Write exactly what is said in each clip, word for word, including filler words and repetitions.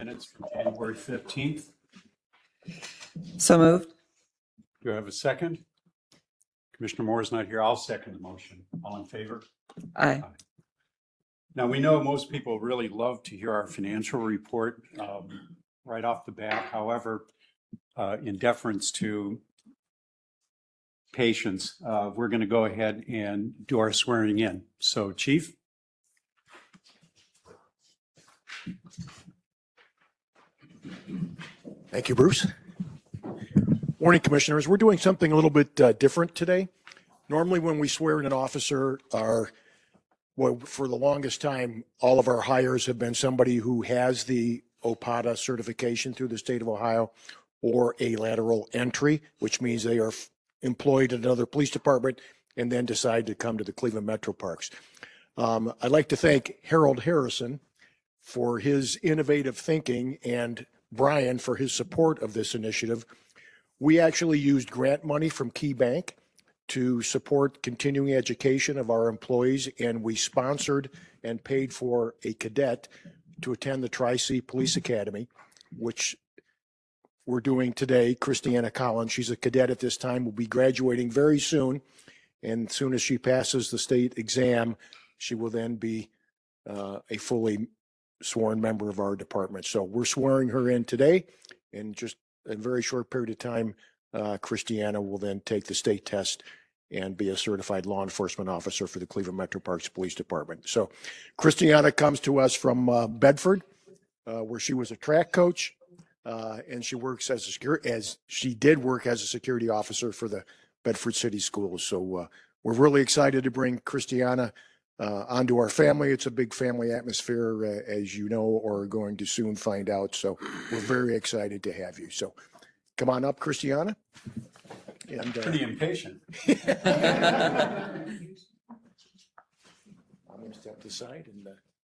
minutes from January fifteenth. So moved. Do I have a second? Commissioner Moore is not here. I'll second the motion. All in favor? Aye. Now, we know most people really love to hear our financial report um, right off the bat. However, uh, in deference to patience, uh, we're going to go ahead and do our swearing in. So, Chief? Thank you, Bruce. Morning, Commissioners. We're doing something a little bit uh, different today. Normally, when we swear in an officer, our well, for the longest time, all of our hires have been somebody who has the O P A T A certification through the state of Ohio or a lateral entry, which means they are f- employed at another police department and then decide to come to the Cleveland Metro Parks. Um, I'd like to thank Harold Harrison for his innovative thinking and Brian for his support of this initiative. We actually used grant money from Key Bank to support continuing education of our employees, and we sponsored and paid for a cadet to attend the Tri-C Police Academy, which we're doing today. Christiana Collins, she's a cadet at this time, will be graduating very soon, and as soon as she passes the state exam, she will then be uh, a fully sworn member of our department. So we're swearing her in today, and just a very short period of time, uh, Christiana will then take the state test and be a certified law enforcement officer for the Cleveland Metro Parks Police Department. So Christiana comes to us from uh, Bedford, uh, where she was a track coach, uh, and she works as a secure, as she did work as a security officer for the Bedford City Schools. So uh, we're really excited to bring Christiana uh, onto our family. It's a big family atmosphere, uh, as you know, or are going to soon find out. So we're very excited to have you. So come on up, Christiana. And, uh, Pretty impatient. I'm going to step aside and. Uh,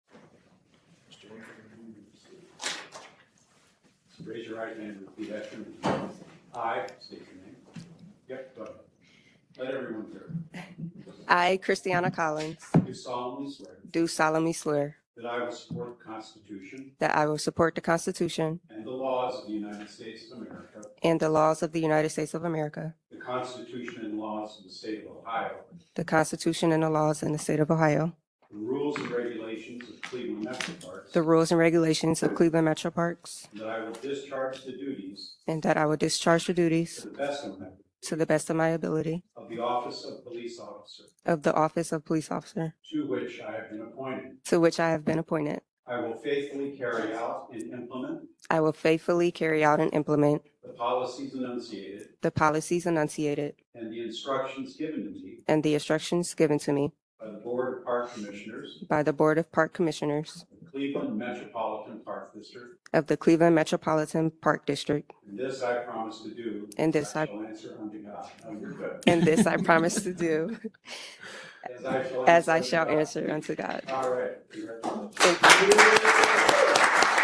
Raise your right hand and repeat after me. I state your name. Yep, go ahead. Let everyone hear. I, Christiana Collins, Do solemnly swear do solemnly swear that I will support the Constitution that I will support the Constitution and the laws of the United States of America, and the laws of the United States of America, the Constitution and laws of the state of Ohio, the Constitution and the laws in the state of Ohio, the rules and regulations of Cleveland Metro Parks, the rules and regulations of Cleveland Metro Parks, and that I will discharge the duties and that I will discharge the to duties the best of my to the best of my ability of the office of police officer, of the office of police officer to which I have been appointed. to which I have been appointed. I will faithfully carry out and implement I will faithfully carry out and implement the policies enunciated the policies enunciated and the instructions given to me and the instructions given to me by the Board of Park Commissioners by the Board of Park Commissioners of the Cleveland Metropolitan Park District. of the Cleveland Metropolitan Park District. And this I promise to do. And this I- shall answer unto God. Oh, you're good. And this I promise to do As I shall as I answer shall unto God. answer unto God. All right. Congratulations. Thank you.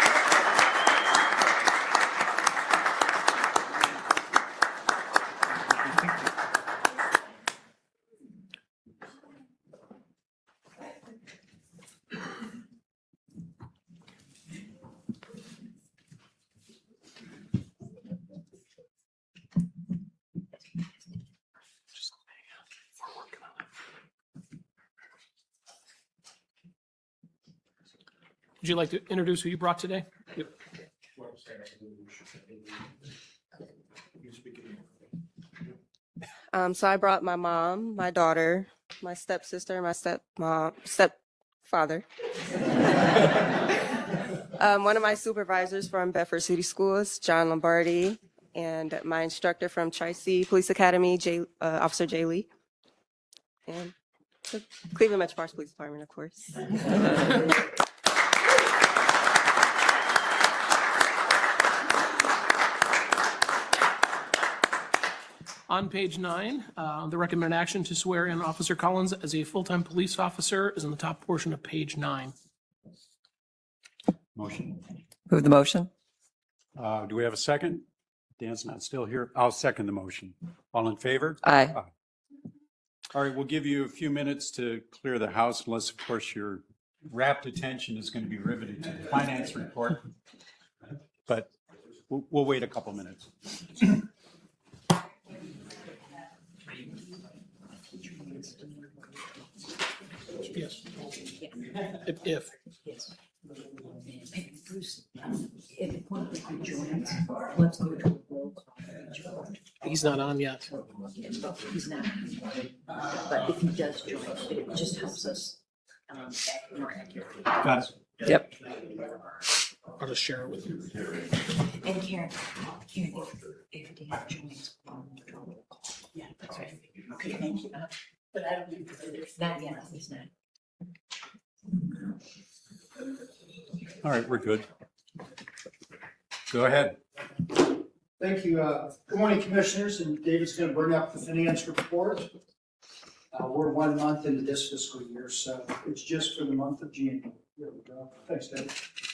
Would you like to introduce who you brought today? Yep. Um, so I brought my mom, my daughter, my stepsister, my stepmom, stepfather. um, one of my supervisors from Bedford City Schools, John Lombardi, and my instructor from Tri-C Police Academy, Jay, uh, Officer Jay Lee. And the Cleveland Metro Parks Police Department, of course. On page nine, uh, the recommended action to swear in Officer Collins as a full-time police officer is in the top portion of page nine. Motion. Move the motion. Uh, Do we have a second? Dan's not still here. I'll second the motion. All in favor? Aye. All right, we'll give you a few minutes to clear the house unless, of course, your rapt attention is going to be riveted to the finance report. but we'll, we'll wait a couple minutes. Yes. If, if. Bruce, um, at the point that he joins, let's go to a roll call. He's not on yet. He's not, but if he does join, it just helps us um, act more accurately. Got it. Yep. I'll just share it with you. And Karen, Karen, if, if Dan joins, um, we'll roll call. Yeah, that's right. Okay, thank you. Uh, But I don't think it's not yet, he's not. All right, we're good. Go ahead. Thank you. Uh, Good morning, Commissioners, and David's going to bring up the finance report. Uh, We're one month into this fiscal year, so it's just for the month of January. There we go. Thanks, David.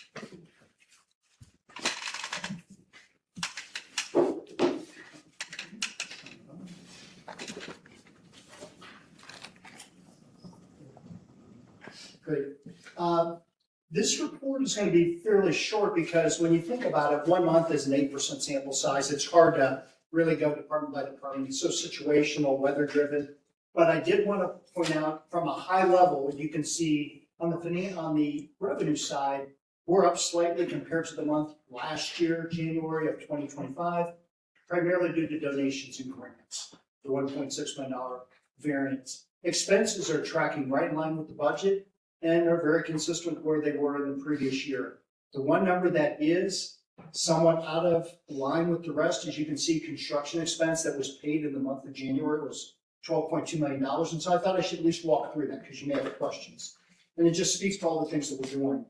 Great. Uh, This report is going to be fairly short because when you think about it, one month is an eight percent sample size. It's hard to really go department by department. It's so situational, weather driven. But I did want to point out from a high level, you can see on the finan- on the revenue side, we're up slightly compared to the month last year, January of twenty twenty-five, primarily due to donations and grants, the one point six million dollars variance. Expenses are tracking right in line with the budget and are very consistent with where they were in the previous year. The one number that is somewhat out of line with the rest, as you can see, construction expense that was paid in the month of January was twelve point two million dollars. And so I thought I should at least walk through that because you may have questions. And it just speaks to all the things that we're doing.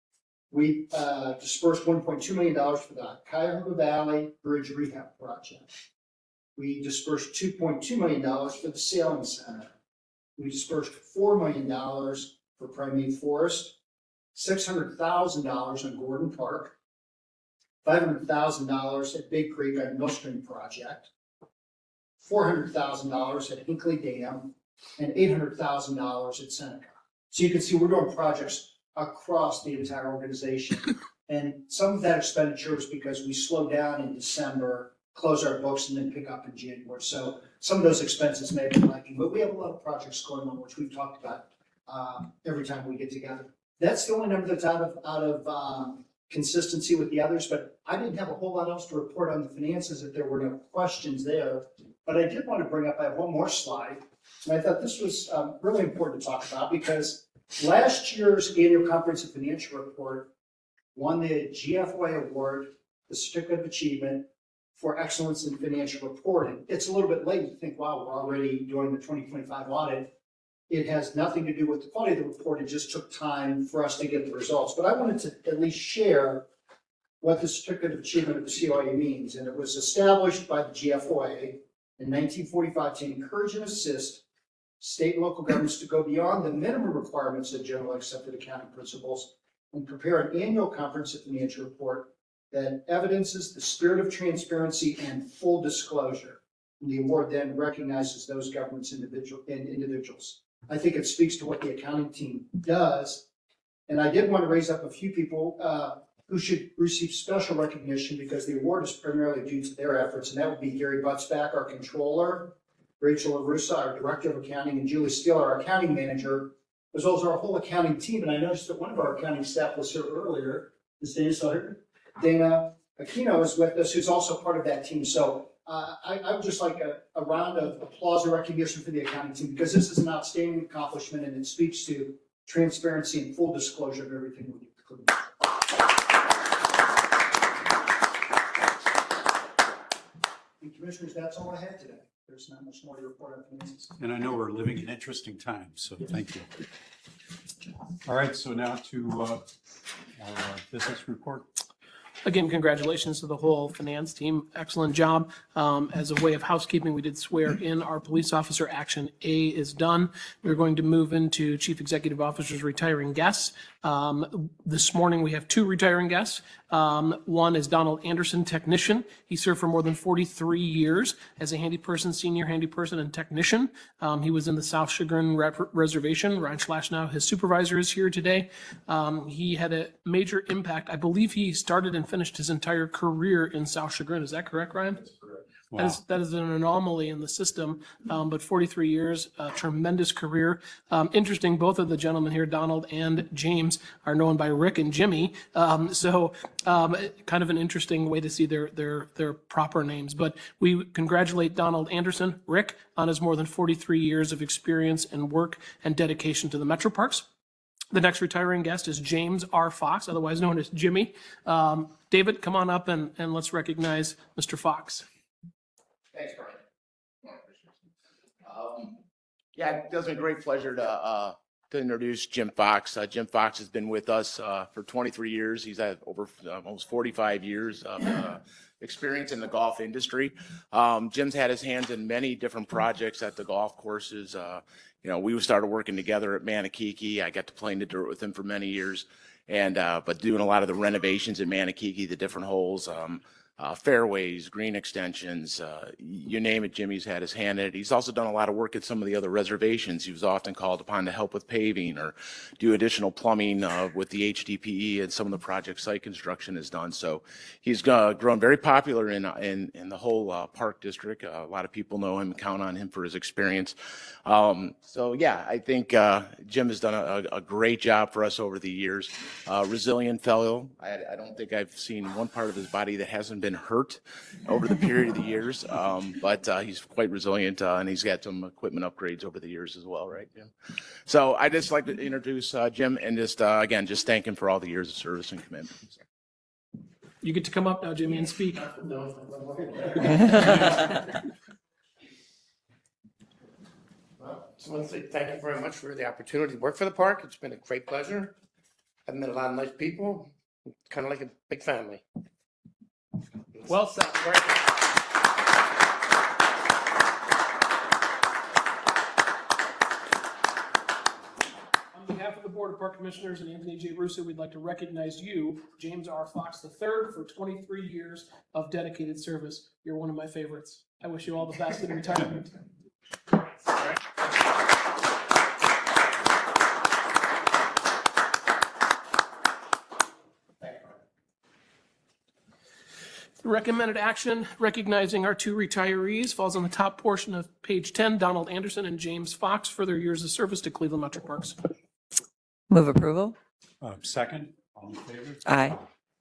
We uh, dispersed one point two million dollars for the Cuyahoga Valley Bridge Rehab Project. We dispersed two point two million dollars for the Sailing Center. We dispersed four million dollars for Primate Forest, six hundred thousand dollars on Gordon Park, five hundred thousand dollars at Big Creek on Millstream Project, four hundred thousand dollars at Hinkley Dam, and eight hundred thousand dollars at Seneca. So you can see we're doing projects across the entire organization. And some of that expenditure is because we slowed down in December, close our books, and then pick up in January. So some of those expenses may be lagging, but we have a lot of projects going on, which we've talked about um, every time we get together. That's the only number that's out of out of um, consistency with the others, but I didn't have a whole lot else to report on the finances if there were no questions there. But I did want to bring up, I have one more slide, and I thought this was um, really important to talk about because last year's annual comprehensive financial report won the G F O A award, the Certificate of Achievement for Excellence in Financial Reporting. It's a little bit late to think, wow, we're already doing the twenty twenty-five audit. It has nothing to do with the quality of the report. It just took time for us to get the results. But I wanted to at least share what the Certificate of Achievement of the C O A means. And it was established by the G F O A in nineteen forty-five to encourage and assist state and local governments to go beyond the minimum requirements of generally accepted accounting principles and prepare an annual comprehensive financial report that evidences the spirit of transparency and full disclosure. And the award then recognizes those governments individual and individuals. I think it speaks to what the accounting team does. And I did want to raise up a few people uh, who should receive special recognition because the award is primarily due to their efforts. And that would be Gary Butzbach, our controller, Rachel LaRussa, our director of accounting, and Julie Steele, our accounting manager, as well as our whole accounting team. And I noticed that one of our accounting staff was here earlier. Is Dana still here? Dana Aquino is with us, who's also part of that team. So uh, I, I would just like a, a round of applause and recognition for the accounting team because this is an outstanding accomplishment and it speaks to transparency and full disclosure of everything we do. And commissioners, that's all I had today. There's not much more to report on finances. And I know we're living in interesting times, so thank you. All right, so now to uh, our uh, business report. Again, congratulations to the whole finance team. Excellent job. Um, As a way of housekeeping, we did swear in our police officer. Action A is done. We're going to move into Chief Executive Officer's retiring guests. Um, This morning, we have two retiring guests. Um, One is Donald Anderson, technician. He served for more than forty-three years as a handy person, senior handy person, and technician. Um, He was in the South Chagrin Re- Reservation. Ryan Schlashnow, his supervisor, is here today. Um, He had a major impact. I believe he started and finished his entire career in South Chagrin. Is that correct, Ryan? That Wow. is, that is an anomaly in the system, um, but forty-three years, a tremendous career. Um, interesting, both of the gentlemen here, Donald and James, are known by Rick and Jimmy. Um, so um, kind of an interesting way to see their, their, their proper names. But we congratulate Donald Anderson, Rick, on his more than forty-three years of experience and work and dedication to the Metro Parks. The next retiring guest is James R. Fox, otherwise known as Jimmy. Um, David, come on up and, and let's recognize Mister Fox. Thanks, Brian. Um, Yeah, it does me a great pleasure to, uh, to introduce Jim Fox. Uh, Jim Fox has been with us, uh, for twenty-three years. He's had over uh, almost forty-five years of, uh, experience in the golf industry. Um, Jim's had his hands in many different projects at the golf courses. Uh, you know, we started working together at Manakiki. I got to play in the dirt with him for many years. And, uh, but doing a lot of the renovations at Manakiki, the different holes, um, Uh, fairways, green extensions, uh, you name it, Jimmy's had his hand in it. He's also done a lot of work at some of the other reservations. He was often called upon to help with paving or do additional plumbing uh, with the H D P E and some of the project site construction is done. So he's uh, grown very popular in, in, in the whole uh, park district. Uh, a lot of people know him and count on him for his experience. Um, so yeah, I think uh, Jim has done a, a great job for us over the years. Uh, resilient fellow. I, I don't think I've seen one part of his body that hasn't been been hurt over the period of the years, um, but uh, he's quite resilient, uh, and he's got some equipment upgrades over the years as well, right, Jim? So I'd just like to introduce uh, Jim and just, uh, again, just thank him for all the years of service and commitment. You get to come up now, Jimmy, and speak. Well, just want to say thank you very much for the opportunity to work for the park. It's been a great pleasure. I've met a lot of nice people, kind of like a big family. Well said. On behalf of the Board of Park Commissioners and Anthony J. Russo, we'd like to recognize you, James R. Fox the third, for twenty-three years of dedicated service. You're one of my favorites. I wish you all the best in retirement. Recommended action recognizing our two retirees falls on the top portion of page ten, Donald Anderson and James Fox for their years of service to Cleveland Metro Parks. Move approval? Uh, Second, all in favor? Aye.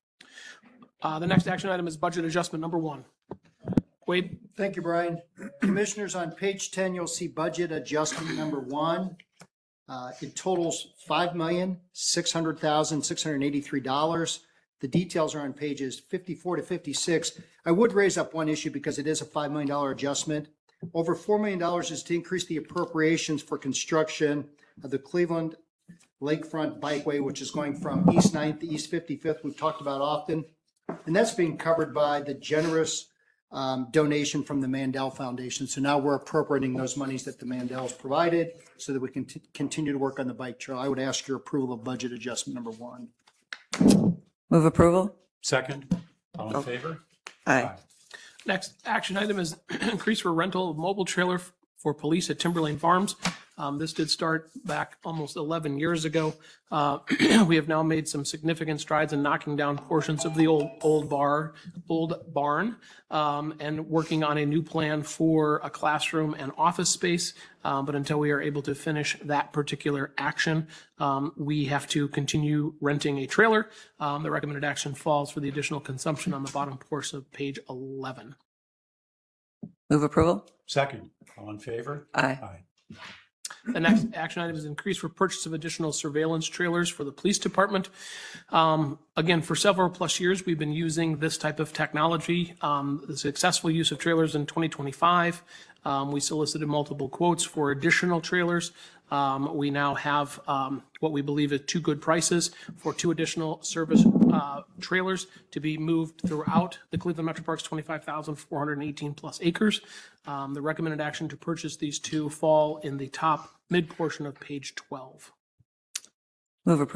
Uh, The next action item is budget adjustment number one. Wade? Thank you, Brian. Commissioners, on page ten, you'll see budget adjustment number one. Uh, It totals five million, six hundred thousand, six hundred eighty-three dollars. The details are on pages fifty-four to fifty-six. I would raise up one issue because it is a five million dollars adjustment. Over four million dollars is to increase the appropriations for construction of the Cleveland Lakefront Bikeway, which is going from East ninth to East fifty-fifth. We've talked about often. And that's being covered by the generous um, donation from the Mandel Foundation. So now we're appropriating those monies that the Mandels provided so that we can t- continue to work on the bike trail. I would ask your approval of budget adjustment number one. Move approval? Second, all in favor? Aye. Next action item is increase for rental of mobile trailer f- for police at Timberlane Farms. Um, This did start back almost eleven years ago. Uh, We have now made some significant strides in knocking down portions of the old, old bar, old barn, um, and working on a new plan for a classroom and office space. Um, But until we are able to finish that particular action, um, we have to continue renting a trailer. Um, The recommended action falls for the additional consumption on the bottom portion of page eleven. Move approval? Second, all in favor? Aye. Aye. The next action item is increase for purchase of additional surveillance trailers for the police department. Um, Again, for several plus years, we've been using this type of technology. Um, The successful use of trailers in twenty twenty-five. Um, We solicited multiple quotes for additional trailers. Um, We now have um, what we believe are two good prices for two additional service uh, trailers to be moved throughout the Cleveland Metro Parks twenty-five thousand four hundred eighteen plus acres. Um, The recommended action to purchase these two fall in the top mid portion of page twelve. Move approval?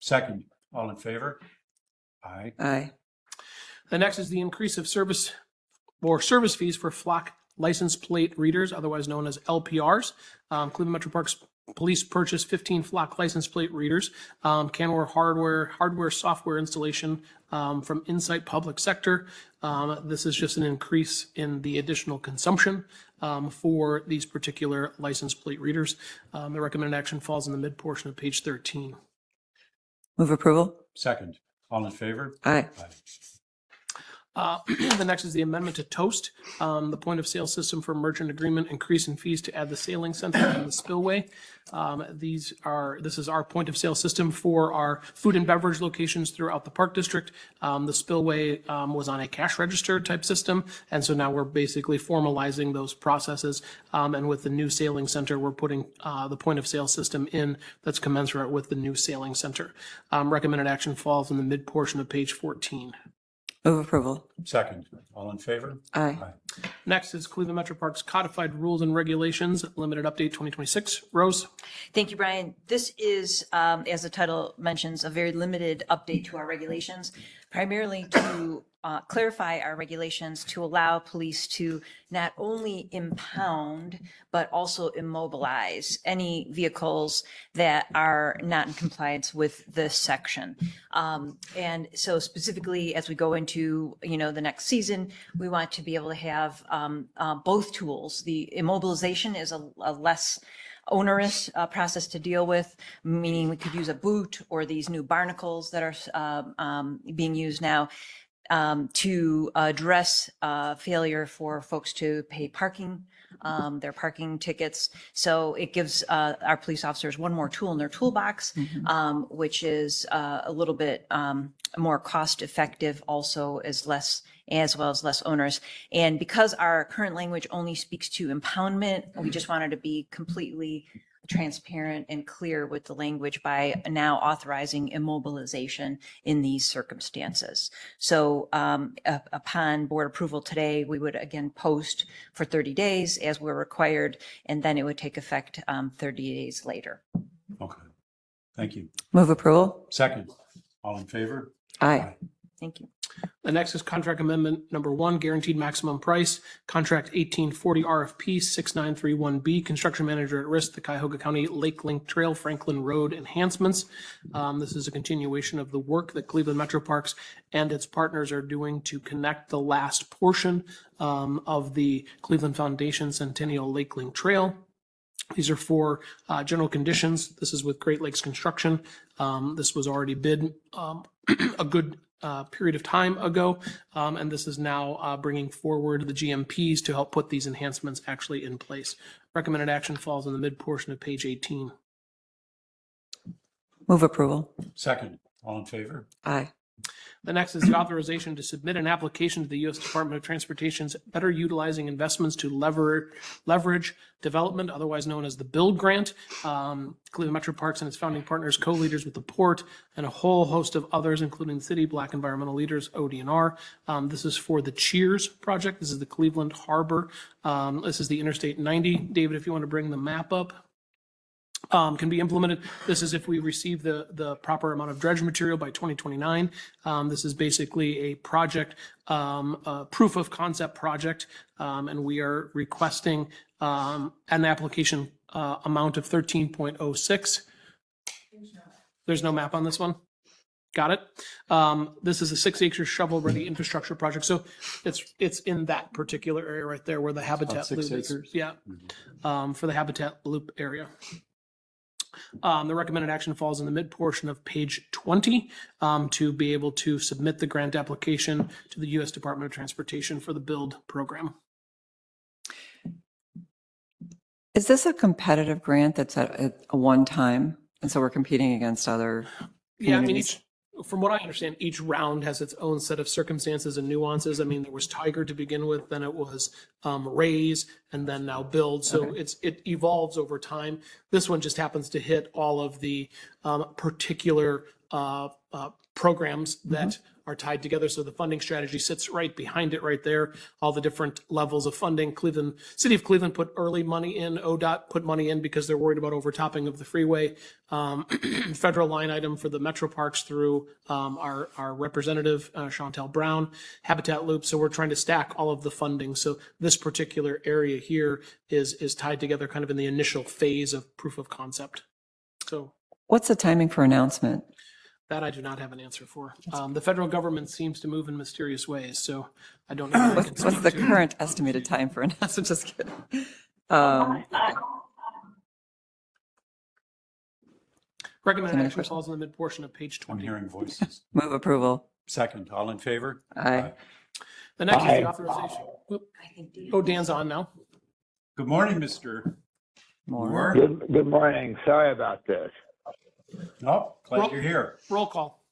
Second. All in favor? Aye. Aye. The next is the increase of service or service fees for flock license plate readers, otherwise known as L P Rs. Um, Cleveland Metro Parks Police purchased fifteen flock license plate readers. Um, Canware hardware, hardware software installation um, from Insight Public Sector. Um, this is just an increase in the additional consumption um, for these particular license plate readers. Um, the recommended action falls in the mid portion of page thirteen. Move approval? Second. All in favor? Aye. Aye. Uh, The next is the amendment to Toast, um, the point of sale system for merchant agreement, increase in fees to add the sailing center and the spillway. Um, These are, this is our point of sale system for our food and beverage locations throughout the park district. Um, The spillway um, was on a cash register type system, and so now we're basically formalizing those processes. Um, And with the new sailing center, we're putting uh, the point of sale system in that's commensurate with the new sailing center. Um, Recommended action falls in the mid portion of page fourteen. Move approval? Second. All in favor? Aye. Next is Cleveland Metro Parks Codified Rules and Regulations, Limited Update twenty twenty-six. Rose? Thank you, Brian. This is, um, as the title mentions, a very limited update to our regulations, primarily to uh, clarify our regulations to allow police to not only impound, but also immobilize any vehicles that are not in compliance with this section. Um, and so specifically, as we go into, you know, the next season, we want to be able to have um, uh, both tools. The immobilization is a, a less onerous uh, process to deal with, meaning we could use a boot or these new barnacles that are uh, um, being used now um, to address uh, failure for folks to pay parking, um, their parking tickets. So it gives uh, our police officers one more tool in their toolbox, um, which is uh, a little bit um, more cost effective, also as less as well as less onerous. And because our current language only speaks to impoundment, we just wanted to be completely transparent and clear with the language by now authorizing immobilization in these circumstances. So um, up- upon board approval today, we would again post for thirty days as we're required, and then it would take effect um, thirty days later. Okay. Thank you. Move approval? Second. All in favor? Aye. Thank you. The next is contract amendment number one, guaranteed maximum price, contract eighteen forty R F P six nine three one B, construction manager at risk, the Cuyahoga County Lake Link Trail Franklin Road enhancements. Um, This is a continuation of the work that Cleveland Metro Parks and its partners are doing to connect the last portion um, of the Cleveland Foundation Centennial Lake Link Trail. These are for uh, general conditions. This is with Great Lakes Construction. Um, This was already bid um, a good uh, period of time ago, um, and this is now uh, bringing forward the G M Ps to help put these enhancements actually in place. Recommended action falls in the mid portion of page eighteen. Move approval? Second. All in favor? Aye. The next is the authorization to submit an application to the U S Department of Transportation's Better Utilizing Investments to Lever, Leverage Development, otherwise known as the BUILD Grant. Um, Cleveland Metro Parks and its founding partners, co-leaders with the port, and a whole host of others, including the city, Black Environmental Leaders, O D N R. Um, this is for the Cheers project. This is the Cleveland Harbor. Um, this is the Interstate ninety. David, if you want to bring the map up. Um, can be implemented. This is if we receive the, the proper amount of dredge material by twenty twenty-nine. Um, this is basically a project, um, a proof of concept project, um, and we are requesting um, an application uh, amount of thirteen point oh six. There's no map on this one. Got it. Um, this is a six acre shovel ready infrastructure project. So it's, it's in that particular area right there where the habitat six loop is. acres? Yeah. Um, for the habitat loop area. Um, the recommended action falls in the mid portion of page twenty um, to be able to submit the grant application to the U S Department of Transportation for the BUILD program. Is this a competitive grant that's at at a one time? And so we're competing against other Yeah, I mean, communities? each, from what I understand, each round has its own set of circumstances and nuances. I mean, there was Tiger to begin with, then it was um, Raise, and then now Build. So Okay. it's it evolves over time. This one just happens to hit all of the um, particular uh, uh, programs that are tied together. So the funding strategy sits right behind it right there. All the different levels of funding. Cleveland, City of Cleveland put early money in. O D O T put money in because they're worried about overtopping of the freeway. Um, federal line item for the metro parks through um, our, our representative, uh, Chantel Brown, Habitat Loop. So we're trying to stack all of the funding. So this particular area here is, is tied together kind of in the initial phase of proof of concept. So What's the timing for announcement? that I do not have an answer for. Um, the federal government seems to move in mysterious ways, so I don't know. If I can What's, what's speak the to- current estimated time for announcement? Just kidding. Um, Recommended Any action questions? falls in the mid portion of page I'm twenty. hearing voices. Move approval. Second, all in favor? Aye. The next is Aye. the authorization. Whoop. Oh, Dan's on now. Good morning, Mister More. Moore. Good, good morning. Sorry about this. Oh, glad Roll- you're here. Roll call.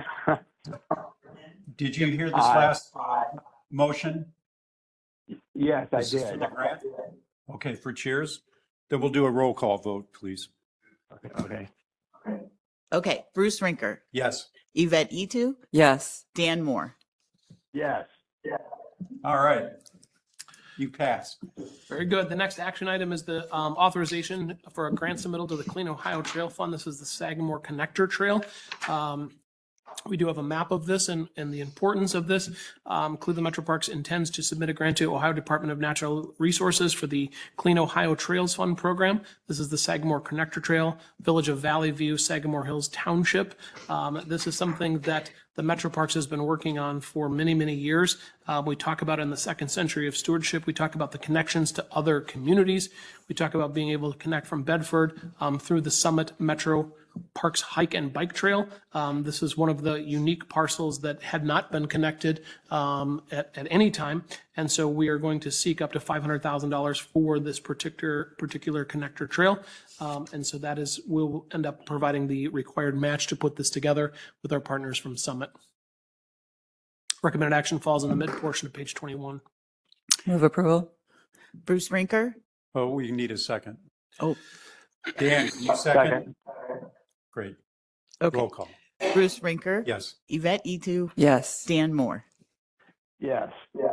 Did you hear this Aye. last motion? Yes, I This is for did. the grant? Okay, for cheers. Then we'll do a roll call vote, please. Okay. Okay, Bruce Rinker, Yes. Yvette Etu, Yes. Dan Moore. Yes. All right. You pass. Very good. The next action item is the um, authorization for a grant submittal to the Clean Ohio Trail Fund. This is the Sagamore Connector Trail. Um, We do have a map of this and, and the importance of this. Um, Cleveland Metro Parks intends to submit a grant to Ohio Department of Natural Resources for the Clean Ohio Trails Fund program. This is the Sagamore Connector Trail, Village of Valley View, Sagamore Hills Township. Um, this is something that the Metro Parks has been working on for many, many years. Uh, we talk about in the second century of stewardship. We talk about the connections to other communities. We talk about being able to connect from Bedford um, through the Summit Metro Parks Hike and Bike Trail. Um, this is one of the unique parcels that had not been connected um, at, at any time. And so we are going to seek up to five hundred thousand dollars for this particular particular connector trail. Um, and so that is, we'll end up providing the required match to put this together with our partners from Summit. Recommended action falls in the mid portion of page twenty-one. Move approval. Bruce Rinker, Oh, we need a second. Oh. Dan, can you second? Second. Great. okay, Roll call. Bruce Rinker, Yes. Yvette Etu, Yes. Dan Moore. Yes.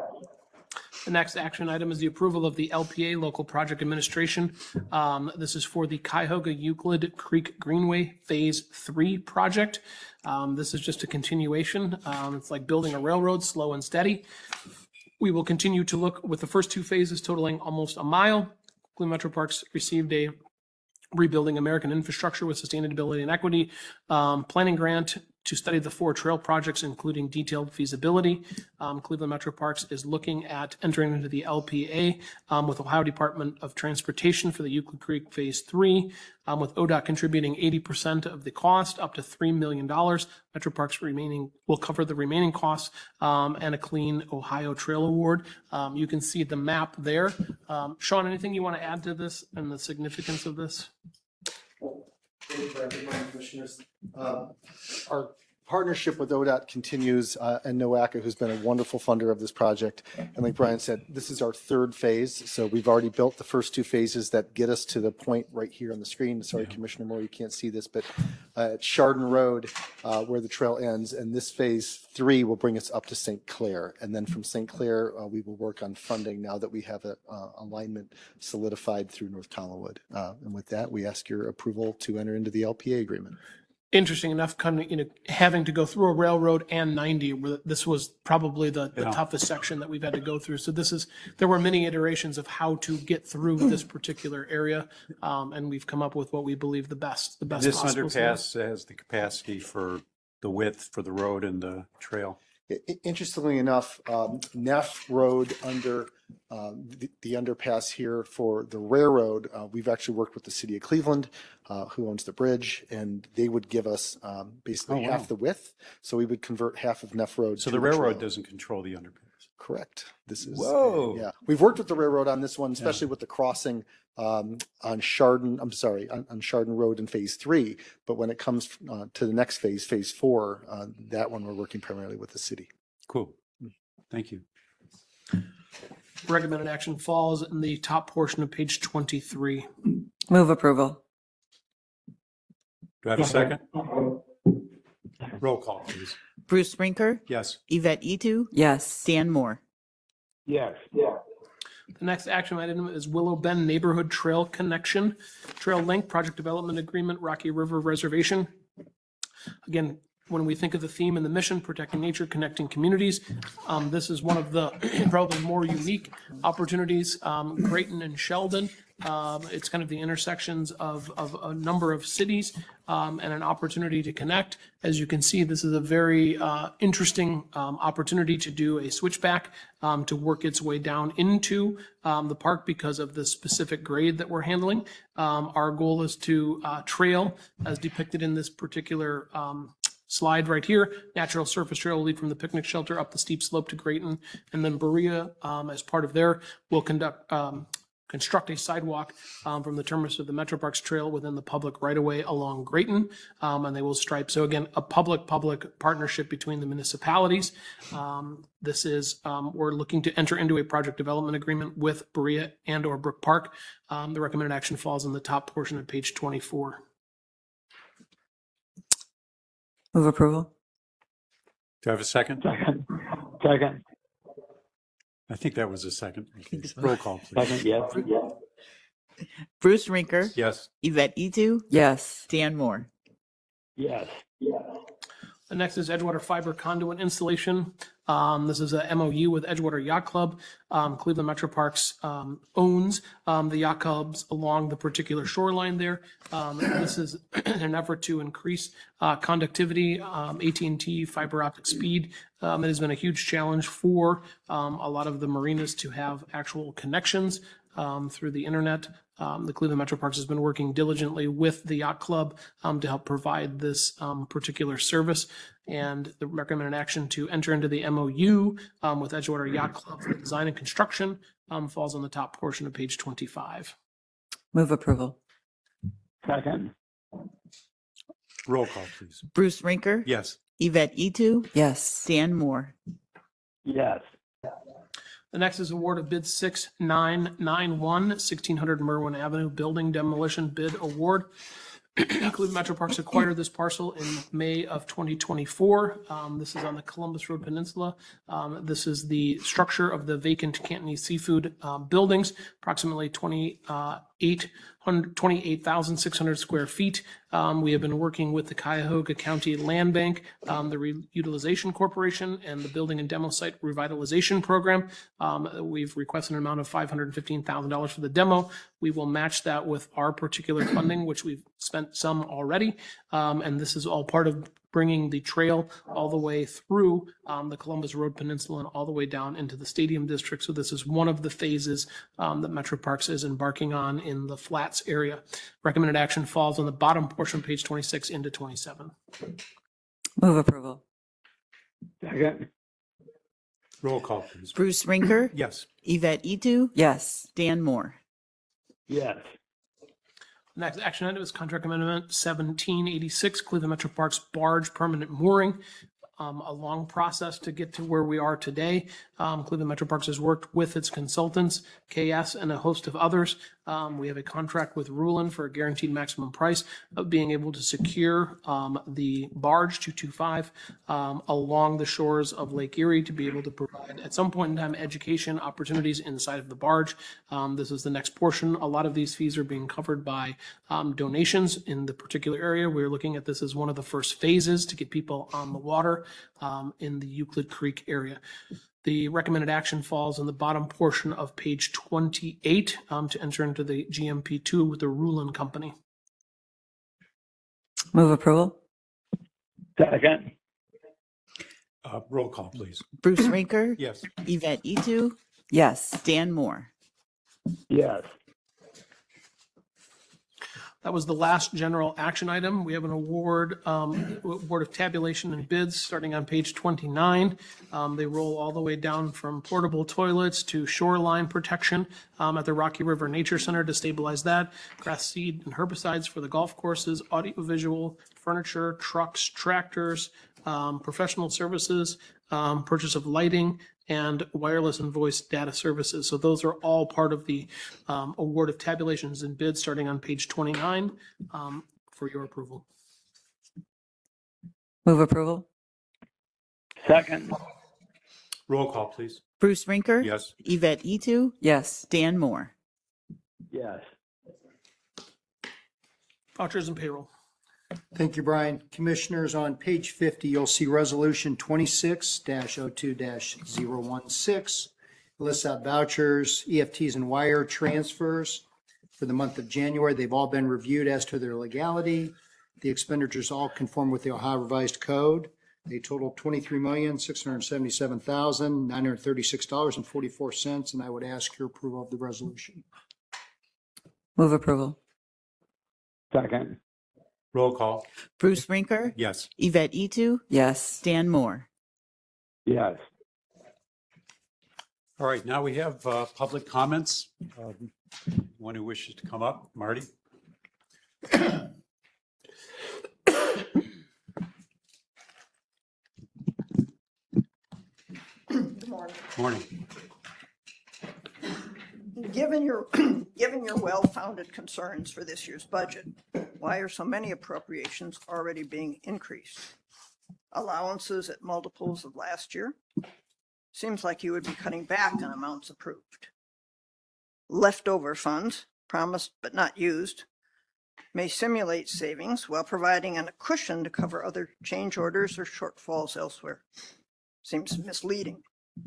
The next action item is the approval of the L P A, Local Project Administration. Um, This is for the Cuyahoga Euclid Creek Greenway Phase Three project. Um, This is just a continuation. Um, It's like building a railroad, slow and steady. We will continue to look with the first two phases totaling almost a mile. Cleveland Metro Parks received a Rebuilding American Infrastructure with Sustainability and Equity um, planning grant to study the four trail projects, including detailed feasibility. Um, Cleveland Metro Parks is looking at entering into the L P A um, with Ohio Department of Transportation for the Euclid Creek Phase Three, um, with O D O T contributing eighty percent of the cost, up to three million dollars. Metro Parks remaining will cover the remaining costs um, and a Clean Ohio Trail Award. Um, you can see the map there. Um, Sean, anything you want to add to this and the significance of this? Thank you for everyone, commissioners. Um, Our partnership with O D O T continues, uh, and NOACA, who's been a wonderful funder of this project. And like Brian said, this is our third phase. So we've already built the first two phases that get us to the point right here on the screen. Sorry, Commissioner Moore, you can't see this, but uh, at Chardon Road, uh, where the trail ends. And this phase three will bring us up to Saint Clair. And then from Saint Clair, uh, we will work on funding now that we have a uh, alignment solidified through North Collinwood. Uh, And with that, we ask your approval to enter into the L P A agreement. Interesting enough, kind of, you know, having to go through a railroad and ninety, where this was probably the, the Yeah. toughest section that we've had to go through. So this is, there were many iterations of how to get through this particular area. Um, and we've come up with what we believe the best, the best This possible solution. underpass has the capacity for the width for the road and the trail. I- I- Interestingly enough, um, Neff Road under um, the the underpass here for the railroad, uh, we've actually worked with the city of Cleveland, uh, who owns the bridge, and they would give us um, basically Oh, wow. half the width. So we would convert half of Neff Road. So to the railroad trail. doesn't control the underpass. Correct. This is. Whoa. Yeah, we've worked with the railroad on this one, especially with the crossing um, on Chardon, I'm sorry, on, on Chardon Road in phase three. But when it comes uh, to the next phase, phase four, uh, that one we're working primarily with the city. Cool. Thank you. Recommended action falls in the top portion of page twenty-three. Move approval. Do I have a second? Roll call, please. Bruce Rinker, Yes. Yvette Etu, Yes. Dan Moore. Yes, yes. The next action item is Willow Bend Neighborhood Trail Connection, Trail Link Project Development Agreement, Rocky River Reservation. Again, when we think of the theme and the mission, protecting nature, connecting communities, um, this is one of the probably more unique opportunities. Um, Grayton and Sheldon, um, it's kind of the intersections of, of a number of cities um, and an opportunity to connect. As you can see, this is a very uh, interesting um, opportunity to do a switchback um, to work its way down into um, the park because of the specific grade that we're handling. Um, our goal is to uh, trail, as depicted in this particular um, slide right here. Natural surface trail will lead from the picnic shelter up the steep slope to Grayton, and then Berea, um, as part of their, will conduct um, construct a sidewalk um, from the terminus of the Metro Parks Trail within the public right-of-way along Grayton, um, and they will stripe. So again, a public-public partnership between the municipalities. Um, this is, um, we're looking to enter into a project development agreement with Berea and or Brook Park. Um, the recommended action falls in the top portion of page twenty-four. Move approval. Do I have a second? Second, second, I think that was a second. Okay, roll call, please. second, yes, yes. Bruce Rinker, Yes. Yvette Etu, Yes. Dan Moore. Yes, yes. The next is Edgewater Fiber Conduit Installation. Um, this is a M O U with Edgewater Yacht Club. Um, Cleveland Metro Parks um, owns um, the yacht clubs along the particular shoreline there. Um, this is an effort to increase uh, conductivity, um, A T and T fiber optic speed. Um, it has been a huge challenge for um, a lot of the marinas to have actual connections um, through the internet. Um, the Cleveland Metro Parks has been working diligently with the yacht club um, to help provide this um, particular service. And the recommended action to enter into the M O U um, with Edgewater Yacht Club for design and construction um, falls on the top portion of page twenty-five. Move approval. Second, Roll call, please. Bruce Rinker, Yes. Yvette Etu, Yes. Dan Moore. yes, The next is award of bid six nine nine one, sixteen hundred Merwin Avenue Building Demolition Bid Award. Cleveland Metro Parks acquired this parcel in May of twenty twenty-four. Um, this is on the Columbus Road Peninsula. Um, this is the structure of the vacant Cantonese Seafood um, buildings, approximately twenty-eight hundred, twenty-eight thousand six hundred square feet. Um, we have been working with the Cuyahoga County Land Bank, um, the Reutilization Corporation, and the Building and Demo Site Revitalization Program. Um, we've requested an amount of five hundred fifteen thousand dollars for the demo. We will match that with our particular funding, which we've spent some already. Um, and this is all part of bringing the trail all the way through um, the Columbus Road Peninsula and all the way down into the Stadium District. So this is one of the phases um, that Metro Parks is embarking on in the Flats area. Recommended action falls on the bottom portion of page twenty-six into twenty-seven. Move approval. second, Roll call, please. Bruce Rinker, Yes. Yvette Etu, Yes. Dan Moore. yes, Next action item is contract amendment seventeen eighty-six, Cleveland Metro Parks barge permanent mooring. Um, a long process to get to where we are today. Um, Cleveland Metro Parks has worked with its consultants, K S and a host of others. Um, we have a contract with Rulin for a guaranteed maximum price of being able to secure um, the barge two twenty-five um, along the shores of Lake Erie to be able to provide at some point in time education opportunities inside of the barge. Um, this is the next portion. A lot of these fees are being covered by um, donations in the particular area. We're looking at this as one of the first phases to get people on the water um, in the Euclid Creek area. The recommended action falls in the bottom portion of page twenty-eight um, to enter into the G M P two with the Rulin Company. Move approval. second, Uh, roll call, please. Bruce Rinker, Yes. Yvette Etu, Yes. Dan Moore. yes, That was the last general action item. We have an award, um, award of tabulation and bids starting on page twenty-nine. Um, they roll all the way down from portable toilets to shoreline protection um, at the Rocky River Nature Center to stabilize that, grass seed and herbicides for the golf courses, audiovisual, furniture, trucks, tractors, um, professional services, um, purchase of lighting, and wireless and voice data services. So those are all part of the um, award of tabulations and bids starting on page twenty-nine um, for your approval. Move approval? Second. Roll call, please. Bruce Rinker. Yes. Yvette Etu, Yes. Dan Moore. Yes. Vouchers and payroll. Thank you, Brian. Commissioners, on page fifty, you'll see Resolution twenty-six dash oh two dash zero one six. Lists out vouchers, E F Ts and wire transfers for the month of January. They've all been reviewed as to their legality. The expenditures all conform with the Ohio Revised Code. They total twenty-three million, six hundred seventy-seven thousand, nine hundred thirty-six dollars and forty-four cents, and I would ask your approval of the resolution. Move approval? Second. Roll call. Bruce Rinker. Yes. Yvette Etu, Yes. Dan Moore. Yes. All right, now we have uh, public comments. Um, One who wishes to come up, Marty? Good morning. Morning. Given your, given your well-founded concerns for this year's budget, why are so many appropriations already being increased? Allowances at multiples of last year? Seems like you would be cutting back on amounts approved. Leftover funds, promised but not used, may simulate savings while providing a cushion to cover other change orders or shortfalls elsewhere. Seems misleading.